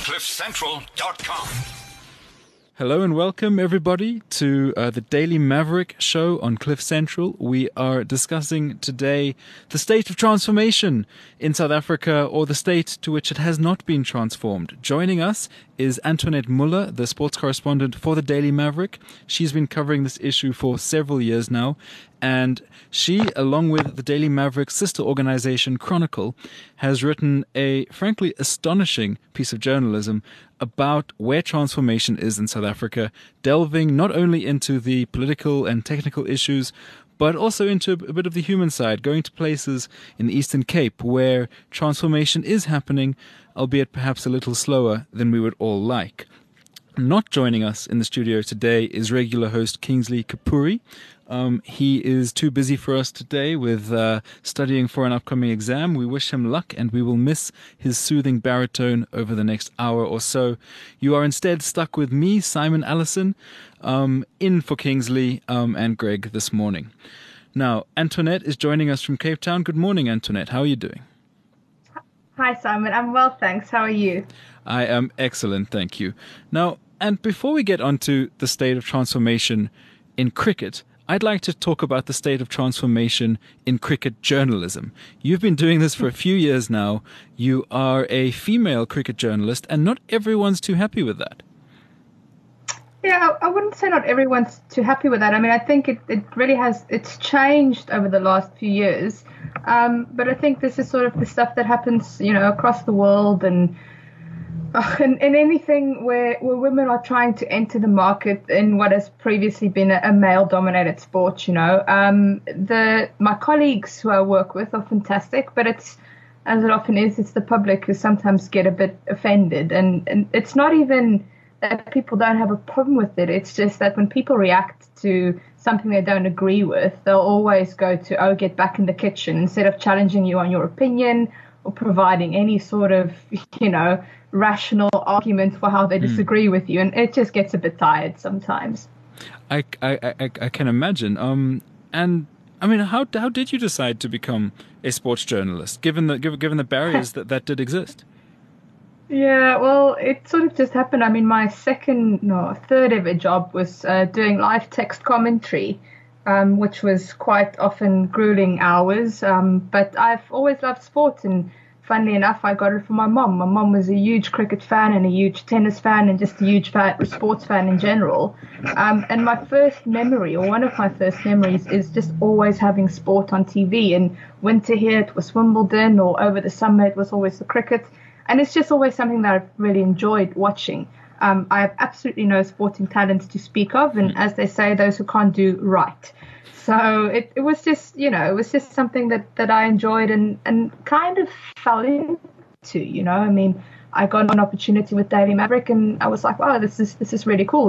CliffCentral.com. Hello and welcome everybody to the Daily Maverick show on Cliff Central. We are discussing today the state of transformation in South Africa, or the state to which it has not been transformed. Joining us is Antoinette Muller, the sports correspondent for the Daily Maverick. She's been covering this issue for several years now, and she, along with the Daily Maverick's sister organization Chronicle, has written a frankly astonishing piece of journalism about where transformation is in South Africa, delving not only into the political and technical issues, but also into a bit of the human side, going to places in the Eastern Cape where transformation is happening, albeit perhaps a little slower than we would all like. Not joining us in the studio today is regular host Kingsley Kapuri. He is too busy for us today with studying for an upcoming exam. We wish him luck, and we will miss his soothing baritone over the next hour or so. You are instead stuck with me, Simon Allison, in for Kingsley and Greg this morning. Now, Antoinette is joining us from Cape Town. Good morning, Antoinette. How are you doing? Hi, Simon. I'm well, thanks. How are you? I am excellent, thank you. Now, and before we get onto the state of transformation in cricket, I'd like to talk about the state of transformation in cricket journalism. You've been doing this for a few years now. You are a female cricket journalist, and not everyone's too happy with that. Yeah, I wouldn't say not everyone's too happy with that. I mean, I think it really has, it's changed over the last few years. But I think this is sort of the stuff that happens, across the world and anything where women are trying to enter the market in what has previously been a male-dominated sport. My colleagues who I work with are fantastic, but it's, as it often is, it's the public who sometimes get a bit offended. And it's not even that people don't have a problem with it. It's just that when people react to something they don't agree with, they'll always go to, get back in the kitchen, instead of challenging you on your opinion or providing any sort of, rational argument for how they disagree with you. And it just gets a bit tired sometimes. I can imagine. And I mean, how did you decide to become a sports journalist, given the barriers that did exist? Yeah, well, it sort of just happened. I mean, my third ever job was doing live text commentary, which was quite often grueling hours. But I've always loved sport, and funnily enough, I got it from my mom. My mom was a huge cricket fan and a huge tennis fan and just a huge sports fan in general. And my first memory, or one of my first memories, is just always having sport on TV. And winter here, it was Wimbledon, or over the summer, it was always the cricket. And it's just always something that I've really enjoyed watching. I have absolutely no sporting talents to speak of. And as they say, those who can't do right. So it was just, it was just something that I enjoyed and kind of fell into, I mean, I got an opportunity with Daily Maverick and I was like, wow, this is really cool,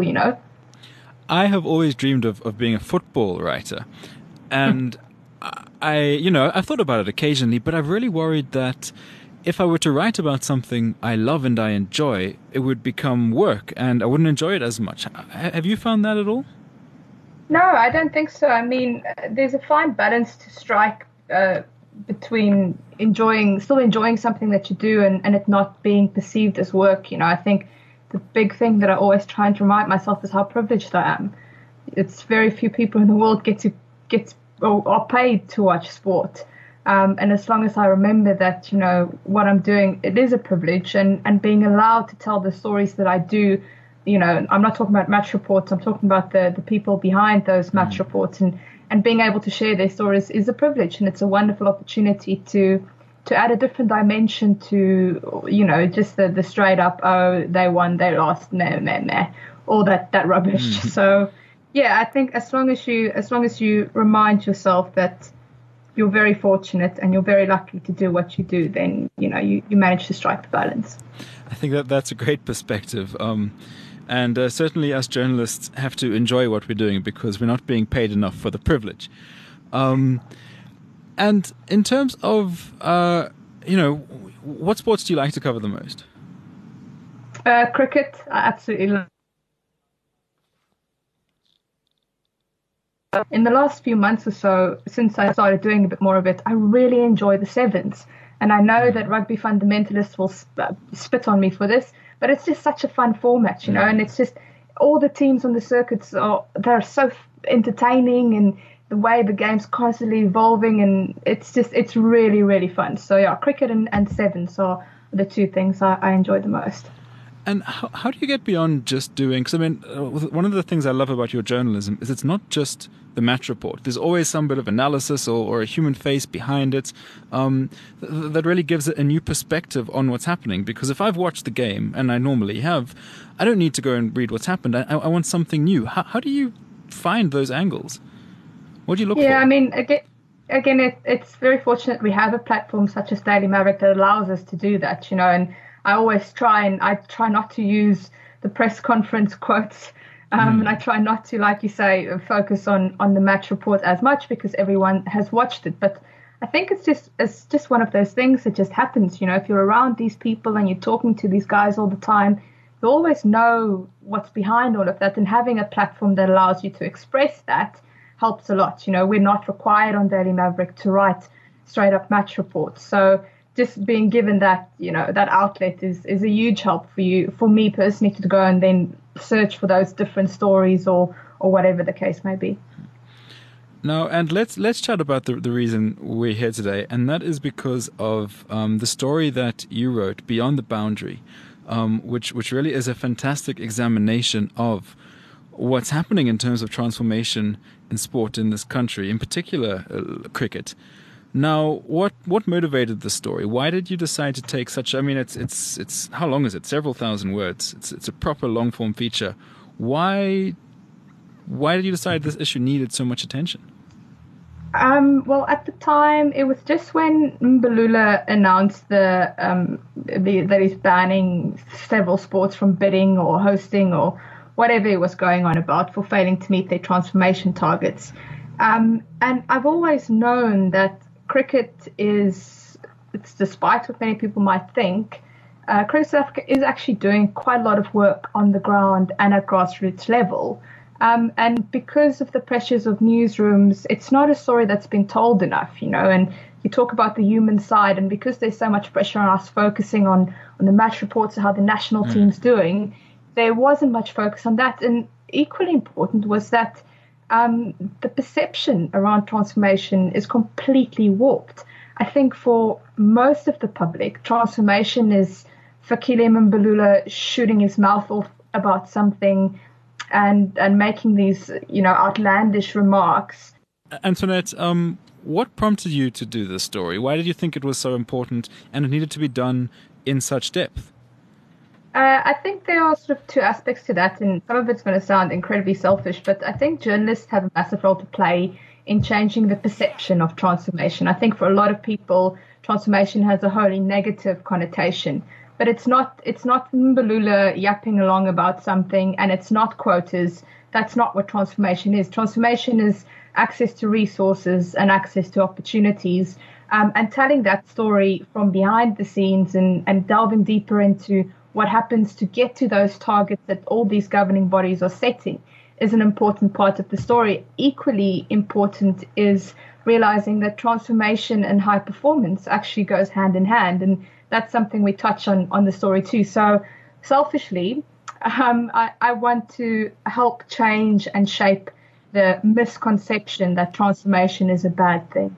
I have always dreamed of being a football writer. And I've thought about it occasionally, but I've really worried that if I were to write about something I love and I enjoy, it would become work and I wouldn't enjoy it as much. Have you found that at all? No, I don't think so. I mean, there's a fine balance to strike between still enjoying something that you do and it not being perceived as work. I think the big thing that I always try and remind myself is how privileged I am. It's very few people in the world are paid to watch sport. And as long as I remember that, what I'm doing, it is a privilege, and being allowed to tell the stories that I do. I'm not talking about match reports. I'm talking about the people behind those match reports, and being able to share their stories is a privilege, and it's a wonderful opportunity to add a different dimension to, just the straight up, oh, they won, they lost, meh, all that rubbish. So, yeah, I think as long as you remind yourself that you're very fortunate and you're very lucky to do what you do, then, you manage to strike the balance. I think that's a great perspective. And certainly us journalists have to enjoy what we're doing because we're not being paid enough for the privilege. And in terms of, what sports do you like to cover the most? Cricket. I absolutely love. In the last few months or so, since I started doing a bit more of it, I really enjoy the sevens. And I know that rugby fundamentalists will spit on me for this, but it's just such a fun format, and it's just all the teams on the circuits they're so entertaining, and the way the game's constantly evolving, and it's really, really fun. So yeah, cricket and sevens are the two things I enjoy the most. And how do you get beyond just doing, because I mean, one of the things I love about your journalism is it's not just the match report. There's always some bit of analysis or a human face behind it that really gives it a new perspective on what's happening. Because if I've watched the game, and I normally have, I don't need to go and read what's happened. I want something new. How do you find those angles? What do you look for? Yeah, I mean, again, it's very fortunate we have a platform such as Daily Maverick that allows us to do that, and I always try not to use the press conference quotes, and I try not to, like you say, focus on the match report as much because everyone has watched it. But I think it's just one of those things that just happens. If you're around these people and you're talking to these guys all the time, you always know what's behind all of that. And having a platform that allows you to express that helps a lot. We're not required on Daily Maverick to write straight up match reports. So just being given that, that outlet is a huge help for me personally, to go and then search for those different stories or whatever the case may be. Now, and let's chat about the reason we're here today, and that is because of the story that you wrote, Beyond the Boundary, which really is a fantastic examination of what's happening in terms of transformation in sport in this country, in particular cricket. Now, what motivated the story? Why did you decide to take such? I mean, it's how long is it? Several thousand words. It's a proper long form feature. Why did you decide this issue needed so much attention? Well, at the time, it was just when Mbalula announced that he's banning several sports from bidding or hosting or whatever it was going on about for failing to meet their transformation targets. And I've always known that cricket it's despite what many people might think, Cricket South Africa is actually doing quite a lot of work on the ground and at grassroots level. And because of the pressures of newsrooms, it's not a story that's been told enough, and you talk about the human side, and because there's so much pressure on us focusing on the match reports of how the national team's doing, there wasn't much focus on that. And equally important was that the perception around transformation is completely warped. I think for most of the public, transformation is Fikile Mbalula shooting his mouth off about something and making these, outlandish remarks. Antoinette, what prompted you to do this story? Why did you think it was so important and it needed to be done in such depth? I think there are sort of two aspects to that, and some of it's going to sound incredibly selfish, but I think journalists have a massive role to play in changing the perception of transformation. I think for a lot of people, transformation has a wholly negative connotation, but it's not Mbalula yapping along about something, and it's not quotas. That's not what transformation is. Transformation is access to resources and access to opportunities, and telling that story from behind the scenes and delving deeper into what happens to get to those targets that all these governing bodies are setting is an important part of the story. Equally important is realizing that transformation and high performance actually goes hand in hand. And that's something we touch on the story too. So selfishly, I want to help change and shape the misconception that transformation is a bad thing.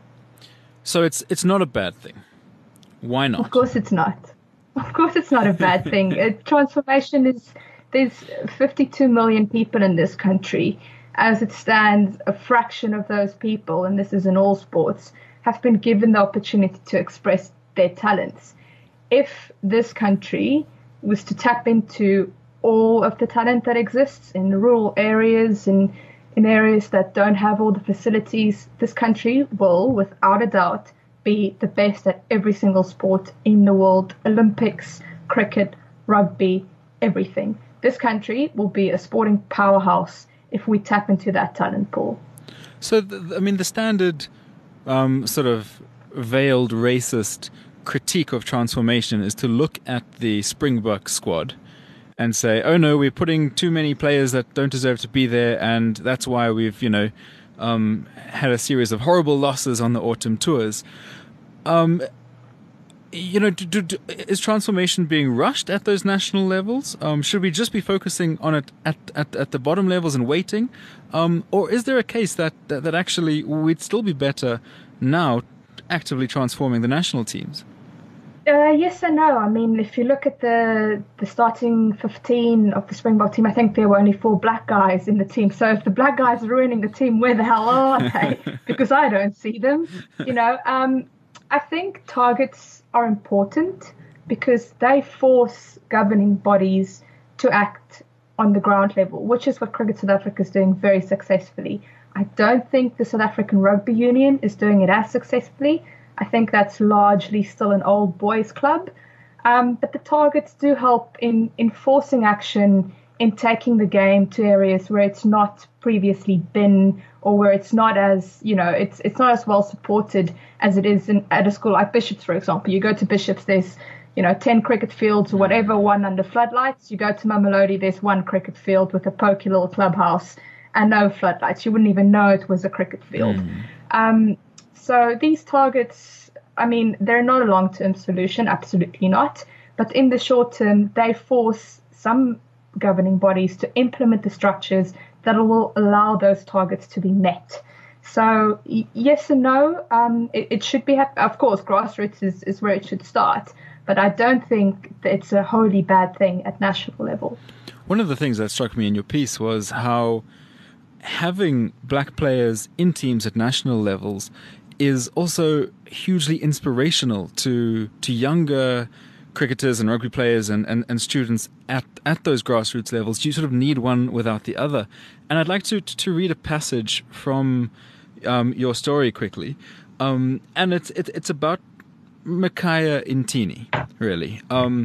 So it's not a bad thing. Why not? Of course it's not. Of course it's not a bad thing. Transformation there's 52 million people in this country. As it stands, a fraction of those people, and this is in all sports, have been given the opportunity to express their talents. If this country was to tap into all of the talent that exists in the rural areas, in areas that don't have all the facilities, this country will, without a doubt, be the best at every single sport in the world. Olympics, cricket, rugby, everything. This country will be a sporting powerhouse if we tap into that talent pool. So, the standard sort of veiled racist critique of transformation is to look at the Springbok squad and say, oh no, we're putting too many players that don't deserve to be there, and that's why we've, had a series of horrible losses on the autumn tours. Is transformation being rushed at those national levels? Should we just be focusing on it at the bottom levels and waiting? Or is there a case that actually we'd still be better now actively transforming the national teams? Yes and no. I mean, if you look at the starting 15 of the Springbok team, I think there were only 4 black guys in the team. So if the black guys are ruining the team, where the hell are they? Because I don't see them. I think targets are important because they force governing bodies to act on the ground level, which is what Cricket South Africa is doing very successfully. I don't think the South African Rugby Union is doing it as successfully. I think that's largely still an old boys club. But the targets do help in enforcing action, in taking the game to areas where it's not previously been, or where it's not as, it's not as well supported as it is at a school like Bishops, for example. You go to Bishops, there's, 10 cricket fields or whatever, one under floodlights. You go to Mamelodi, there's 1 cricket field with a pokey little clubhouse and no floodlights. You wouldn't even know it was a cricket field. So these targets, I mean, they're not a long-term solution, absolutely not. But in the short term, they force some governing bodies to implement the structures that will allow those targets to be met. So yes and no, it should be, of course, grassroots is where it should start. But I don't think that it's a wholly bad thing at national level. One of the things that struck me in your piece was how having black players in teams at national levels is also hugely inspirational to younger cricketers and rugby players and students at those grassroots levels. You sort of need one without the other. And I'd like to read a passage from your story quickly. And it's about Makhaya Ntini, really.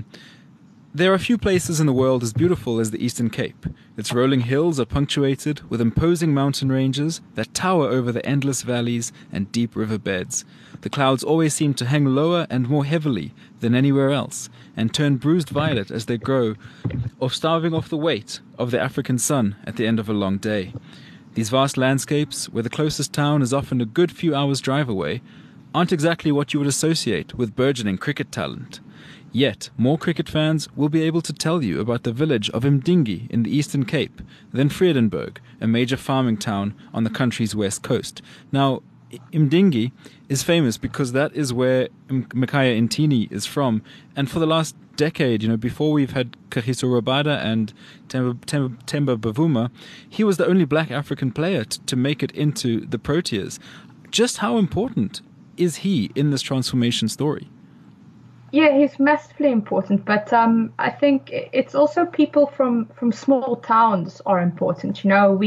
There are few places in the world as beautiful as the Eastern Cape. Its rolling hills are punctuated with imposing mountain ranges that tower over the endless valleys and deep river beds. The clouds always seem to hang lower and more heavily than anywhere else, and turn bruised violet as they grow, or starving off the weight of the African sun at the end of a long day. These vast landscapes, where the closest town is often a good few hours' drive away, aren't exactly what you would associate with burgeoning cricket talent. Yet, more cricket fans will be able to tell you about the village of Mdingi in the Eastern Cape than Vredenburg, a major farming town on the country's west coast. Now, Mdingi is famous because that is where Makhaya Ntini is from. And for the last decade, before we've had Kagiso Rabada and Temba Bavuma, he was the only black African player to make it into the Proteas. Just how important is he in this transformation story? Yeah, he's massively important, but I think it's also people from small towns are important.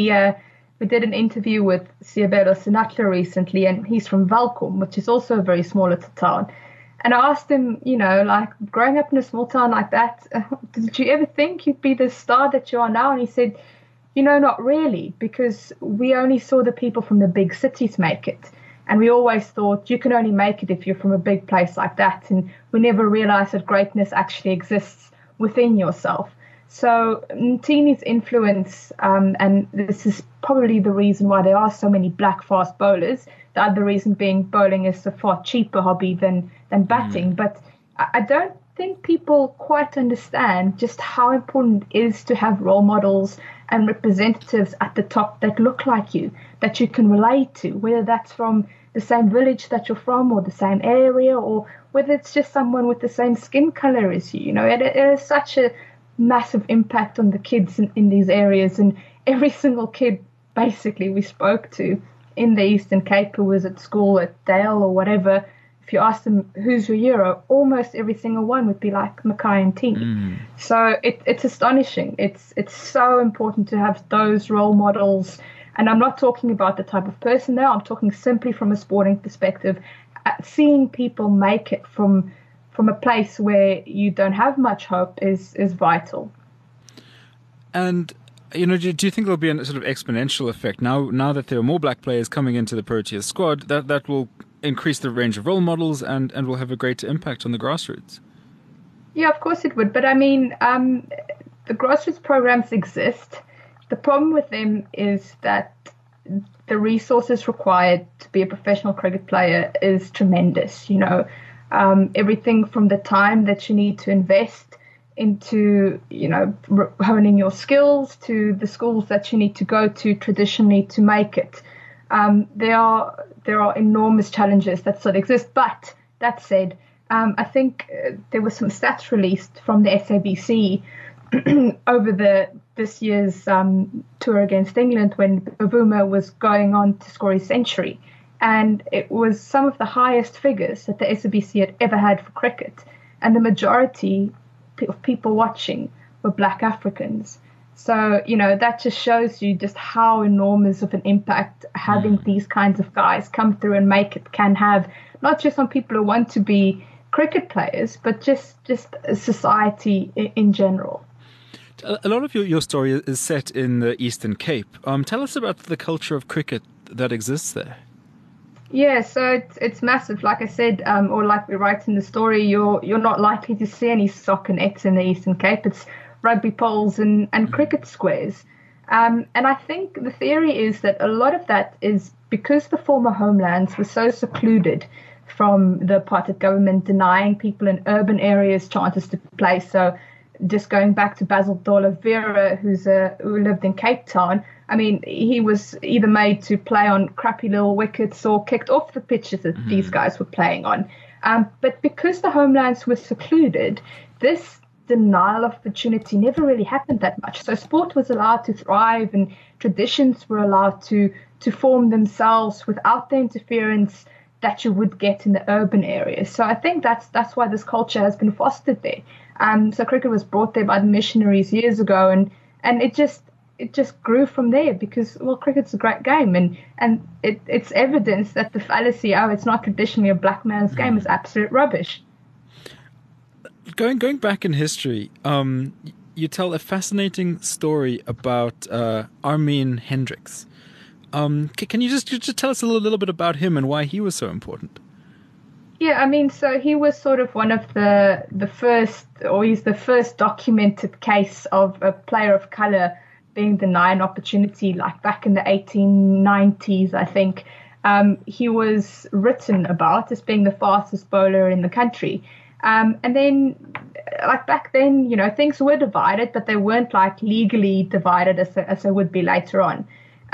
We did an interview with Siabelo Sinatla recently, and he's from Welkom, which is also a very small little town. And I asked him, growing up in a small town like that, did you ever think you'd be the star that you are now? And he said, not really, because we only saw the people from the big cities make it. And we always thought you can only make it if you're from a big place like that. And we never realized that greatness actually exists within yourself. So Ntini's influence, and this is probably the reason why there are so many black fast bowlers. The other reason being bowling is a far cheaper hobby than batting. But I don't think people quite understand just how important it is to have role models and representatives at the top that look like you, that you can relate to, whether that's from the same village that you're from or the same area, or whether it's just someone with the same skin color as you. It has such a massive impact on the kids in these areas. And every single kid basically we spoke to in the Eastern Cape who was at school at Dale or whatever, if you ask them who's your hero, almost every single one would be like Makhaya Ntini. So it's astonishing. It's so important to have those role models. And I'm not talking about the type of person there. I'm talking simply from a sporting perspective. Seeing people make it from a place where you don't have much hope is vital. And do you think there'll be a sort of exponential effect now that there are more black players coming into the Proteas squad that will increase the range of role models and will have a greater impact on the grassroots? Yeah, of course it would. But I mean, the grassroots programs exist. The problem with them is that the resources required to be a professional cricket player is tremendous. everything from the time that you need to invest into, honing your skills to the schools that you need to go to traditionally to make it. There are enormous challenges that still exist. But that said, I think there were some stats released from the SABC over this year's tour against England when Bavuma was going on to score his century. And it was some of the highest figures that the SABC had ever had for cricket. And the majority of people watching were Black Africans. So, that just shows you just how enormous of an impact having these kinds of guys come through and make it can have, not just on people who want to be cricket players, but just society in general. A lot of your story is set in the Eastern Cape. Tell us about the culture of cricket that exists there. Yeah, so it's massive. Like I said, or like we write in the story, you're not likely to see any soccer nets in the Eastern Cape. It's rugby poles and cricket squares. And I think the theory is that a lot of that is because the former homelands were so secluded from the apartheid government, denying people in urban areas chances to play. So just going back to Basil Dole Vera, who lived in Cape Town, I mean, he was either made to play on crappy little wickets or kicked off the pitches that these guys were playing on. But because the homelands were secluded, this denial of opportunity never really happened that much. So sport was allowed to thrive and traditions were allowed to form themselves without the interference that you would get in the urban areas. So I think that's why this culture has been fostered there. So cricket was brought there by the missionaries years ago, and it just grew from there because, well, cricket's a great game, and it's evidence that the fallacy, it's not traditionally a black man's game, is absolute rubbish. Going back in history, you tell a fascinating story about Armin Hendricks. Can you just tell us a little bit about him and why he was so important? Yeah, I mean, so he was sort of one of the first, or he's the first documented case of a player of color being denied an opportunity, like back in the 1890s, I think. He was written about as being the fastest bowler in the country. And then, like back then, things were divided, but they weren't like legally divided as they would be later on.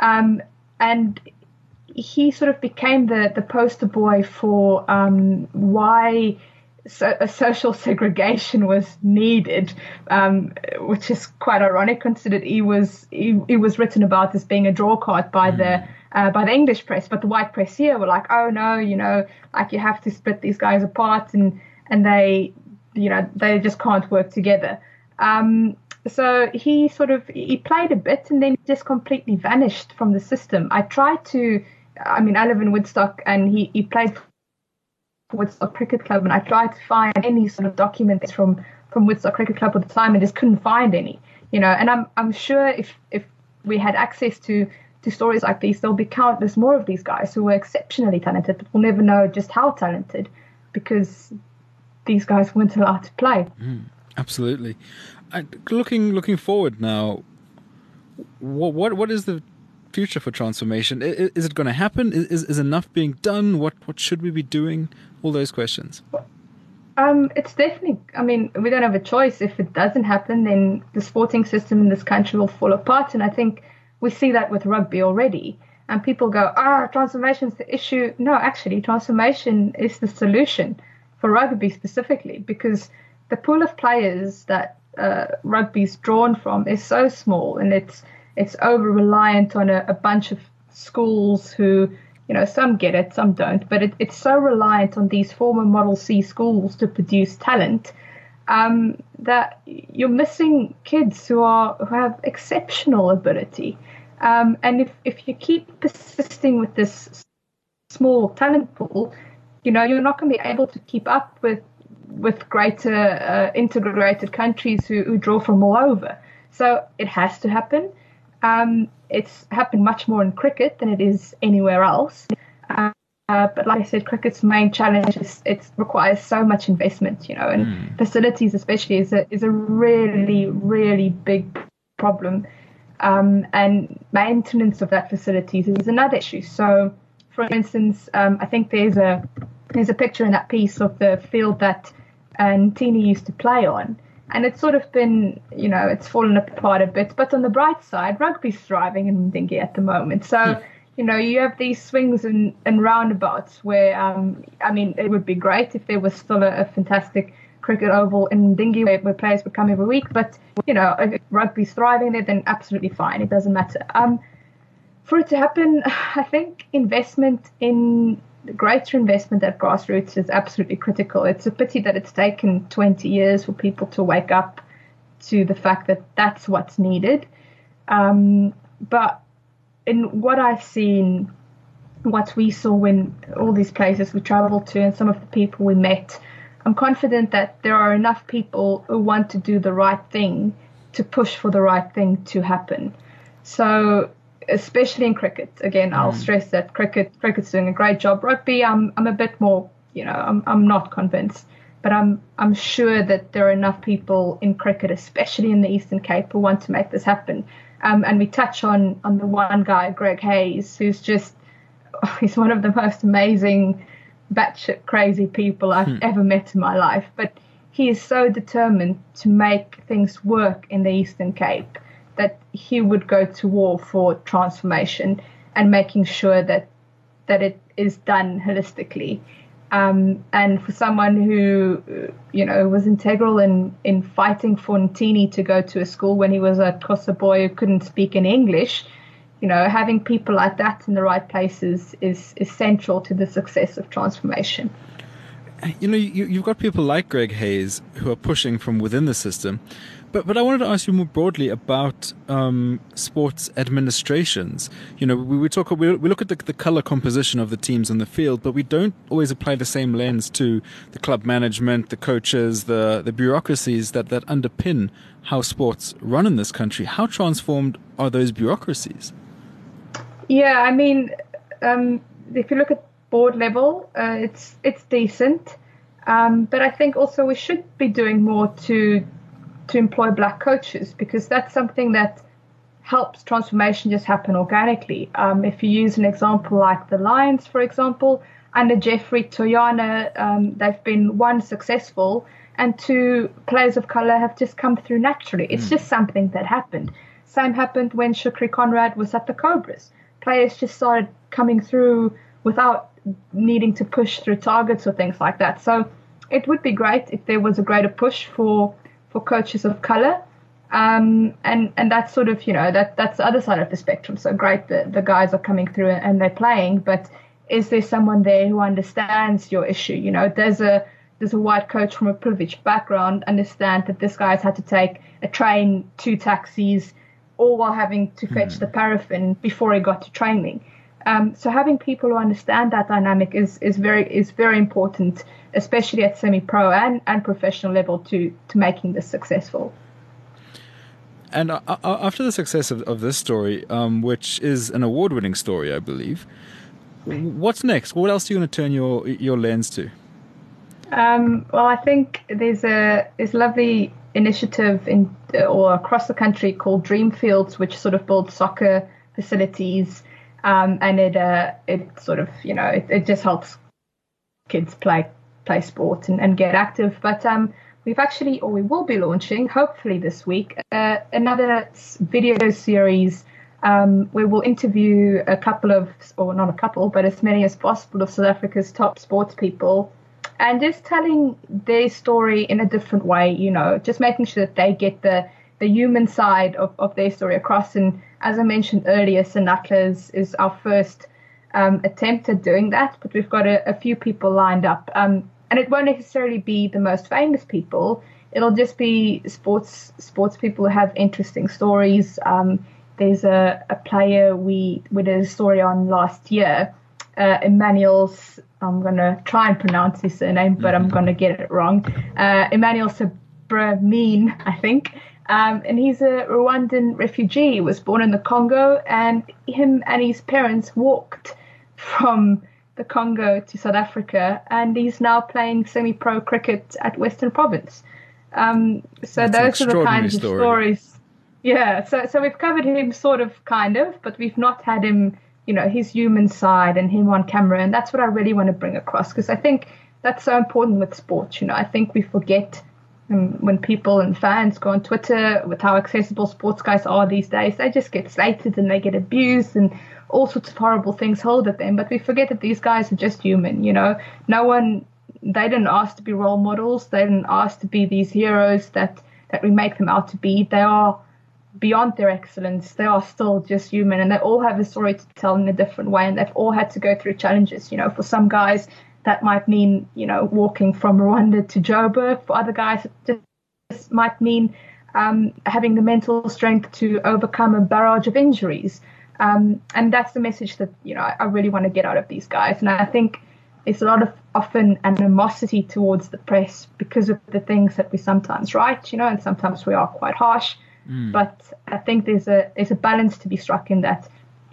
And he sort of became the poster boy for why a social segregation was needed, which is quite ironic considered he was written about as being a draw card by the English press, but the white press here were like, oh no, like you have to split these guys apart, and they just can't work together. So he played a bit and then just completely vanished from the system. I live in Woodstock, and he played for Woodstock Cricket Club, and I tried to find any sort of documents from Woodstock Cricket Club at the time and just couldn't find any, and I'm sure if we had access to stories like these, there'll be countless more of these guys who were exceptionally talented, but we'll never know just how talented because these guys weren't allowed to play. Absolutely. Looking forward now, what is the future for transformation? Is it going to happen? Is enough being done? What should we be doing? All those questions. It's definitely, we don't have a choice. If it doesn't happen, then the sporting system in this country will fall apart. And I think we see that with rugby already. And people go, transformation is the issue. No, actually, transformation is the solution for rugby specifically, because the pool of players that rugby's drawn from is so small, and it's over reliant on a bunch of schools who, some get it, some don't, but it's so reliant on these former Model C schools to produce talent that you're missing kids who have exceptional ability. And if you keep persisting with this small talent pool, you're not going to be able to keep up with greater integrated countries who draw from all over. So it has to happen. It's happened much more in cricket than it is anywhere else. But like I said, cricket's main challenge is it requires so much investment, and facilities especially is a really, really big problem. And maintenance of that facilities is another issue. So, for instance, I think there's a there's a picture in that piece of the field that Ntini used to play on. And it's sort of been, it's fallen apart a bit. But on the bright side, rugby's thriving in Ndingi at the moment. So, you have these swings and roundabouts where, it would be great if there was still a fantastic cricket oval in Ndingi where players would come every week. But, if rugby's thriving there, then absolutely fine. It doesn't matter. For it to happen, I think greater investment at grassroots is absolutely critical. It's a pity that it's taken 20 years for people to wake up to the fact that that's what's needed. But in what I've seen, what we saw when all these places we traveled to and some of the people we met, I'm confident that there are enough people who want to do the right thing to push for the right thing to happen. So especially in cricket, again, I'll stress that cricket's doing a great job. Rugby, I'm a bit more, I'm not convinced, but I'm sure that there are enough people in cricket, especially in the Eastern Cape, who want to make this happen. And we touch on the one guy, Greg Hayes, he's one of the most amazing, batshit crazy people I've ever met in my life. But he is so determined to make things work in the Eastern Cape that he would go to war for transformation and making sure that it is done holistically. And for someone who, was integral in fighting for Ntini to go to a school when he was a Xhosa boy who couldn't speak in English, having people like that in the right places is central to the success of transformation. You've got people like Greg Hayes who are pushing from within the system. But I wanted to ask you more broadly about sports administrations. We look at the color composition of the teams on the field, but we don't always apply the same lens to the club management, the coaches, the bureaucracies that underpin how sports run in this country. How transformed are those bureaucracies? Yeah, if you look at board level, it's decent, but I think also we should be doing more to employ black coaches, because that's something that helps transformation just happen organically. If you use an example like the Lions, for example, under Jeffrey Toyana, they've been one successful and two players of colour have just come through naturally. It's just something that happened. Same happened when Shukri Conrad was at the Cobras. Players just started coming through without needing to push through targets or things like that. So it would be great if there was a greater push for coaches of colour, and that's sort of, that's the other side of the spectrum. So great that the guys are coming through and they're playing, but is there someone there who understands your issue? Does a white coach from a privileged background understand that this guy's had to take a train, 2 taxis, all while having to fetch the paraffin before he got to training? So having people who understand that dynamic is very important, especially at semi-pro and professional level to making this successful. And after the success of this story, which is an award-winning story, I believe, what's next? What else are you going to turn your lens to? Well, I think there's this lovely initiative or across the country called Dreamfields, which sort of builds soccer facilities. And it sort of, it just helps kids play sport and get active. But we will be launching, hopefully this week, another video series where we'll interview not a couple, but as many as possible of South Africa's top sports people, and just telling their story in a different way, just making sure that they get the human side of their story across. And as I mentioned earlier, Senatla is our first attempt at doing that, but we've got a few people lined up. And it won't necessarily be the most famous people. It'll just be sports people who have interesting stories. There's a player we did a story on last year, Emmanuel's, I'm going to try and pronounce his surname, but I'm going to get it wrong. Emmanuel Sabramine, I think. And he's a Rwandan refugee. He was born in the Congo, and him and his parents walked from the Congo to South Africa, and he's now playing semi-pro cricket at Western Province. So those are the kinds of stories. Yeah, so we've covered him sort of, kind of, but we've not had him his human side and him on camera. And that's what I really want to bring across, because I think that's so important with sports. I think we forget when people and fans go on Twitter with how accessible sports guys are these days. They just get slated and they get abused and all sorts of horrible things hurled at them. But we forget that these guys are just human. They didn't ask to be role models. They didn't ask to be these heroes that we make them out to be. They are beyond their excellence. They are still just human, and they all have a story to tell in a different way, and they've all had to go through challenges. For some guys, that might mean, walking from Rwanda to Joburg. For other guys, it just might mean having the mental strength to overcome a barrage of injuries. And that's the message that, I really want to get out of these guys. And I think there's a lot of often animosity towards the press because of the things that we sometimes write, and sometimes we are quite harsh. But I think there's a balance to be struck in that,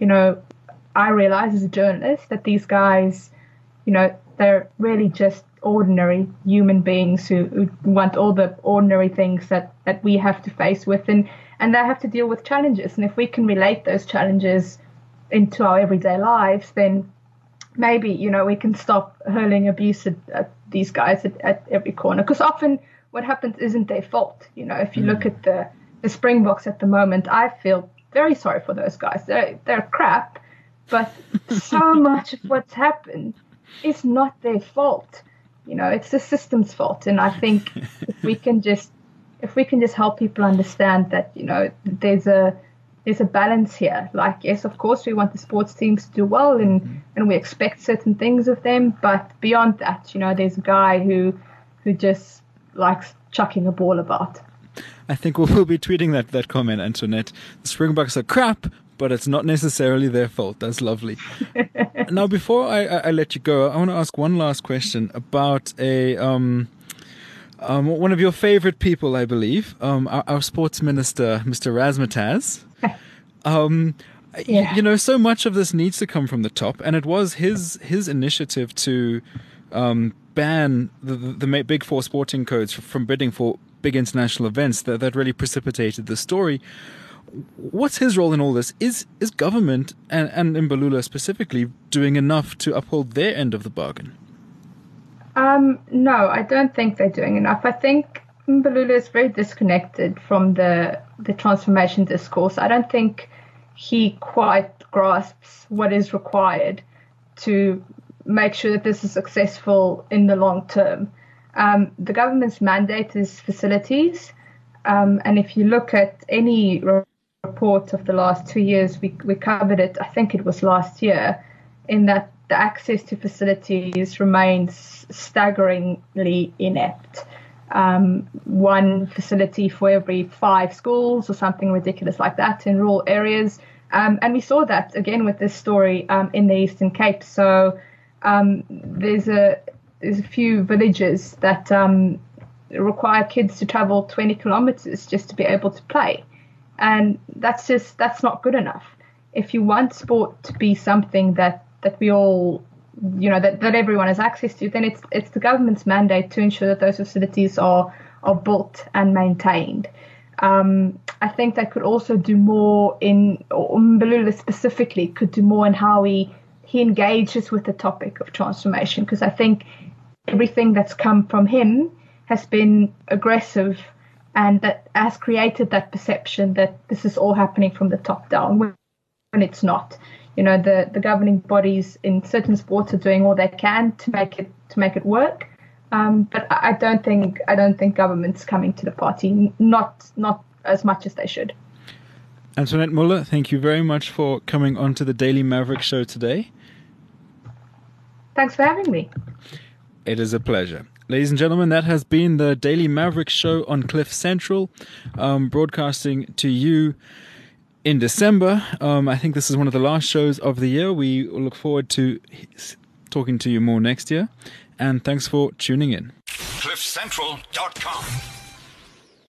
I realize as a journalist that these guys, they're really just ordinary human beings who want all the ordinary things that we have to face with, and they have to deal with challenges. And if we can relate those challenges into our everyday lives, then maybe, we can stop hurling abuse at these guys at every corner. Because often what happens isn't their fault. If you look at the Springboks at the moment, I feel very sorry for those guys. They're crap, but so much of what's happened is not their fault. It's the system's fault. And I think if we can just help people understand that, there's a balance here. Like, yes, of course, we want the sports teams to do well and we expect certain things of them. But beyond that, there's a guy who just likes chucking a ball about. I think we'll be tweeting that comment, Antoinette. The Springboks are crap, but it's not necessarily their fault. That's lovely. Now, before I let you go, I want to ask one last question about one of your favorite people, I believe, our sports minister, Mr. Razmataz. Yeah. So much of this needs to come from the top, and it was his initiative to ban the Big Four sporting codes from bidding for big international events that really precipitated the story. What's his role in all this? Is government and Mbalula specifically doing enough to uphold their end of the bargain? No, I don't think they're doing enough. I think Mbalula is very disconnected from the transformation discourse. I don't think he quite grasps what is required to make sure that this is successful in the long term. The government's mandate is facilities. And if you look at any report of the last 2 years, we covered it, I think it was last year, in that the access to facilities remains staggeringly inept. One facility for every 5 schools or something ridiculous like that in rural areas. And we saw that again with this story in the Eastern Cape. So there's a few villages that require kids to travel 20 kilometers just to be able to play. And that's not good enough. If you want sport to be something that we all, that everyone has access to, then it's the government's mandate to ensure that those facilities are built and maintained. I think they could also do more or Mbalula specifically could do more in how he engages with the topic of transformation, because I think everything that's come from him has been aggressive, and that has created that perception that this is all happening from the top down when it's not. The governing bodies in certain sports are doing all they can to make it work. But I don't think government's coming to the party, not as much as they should. Antoinette Muller, thank you very much for coming on to the Daily Maverick show today. Thanks for having me. It is a pleasure. Ladies and gentlemen, that has been the Daily Maverick show on Cliff Central, broadcasting to you in December. I think this is one of the last shows of the year. We look forward to talking to you more next year. And thanks for tuning in. CliffCentral.com